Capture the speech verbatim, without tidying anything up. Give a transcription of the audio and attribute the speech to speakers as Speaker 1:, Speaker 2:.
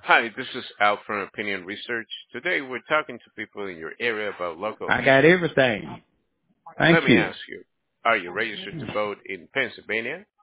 Speaker 1: Hi, this is Al from Opinion Research. Today we're talking to people in your area about local
Speaker 2: I got
Speaker 1: issues.
Speaker 2: everything.
Speaker 1: Let
Speaker 2: Thank
Speaker 1: me
Speaker 2: you.
Speaker 1: ask you, are you registered to vote in Pennsylvania?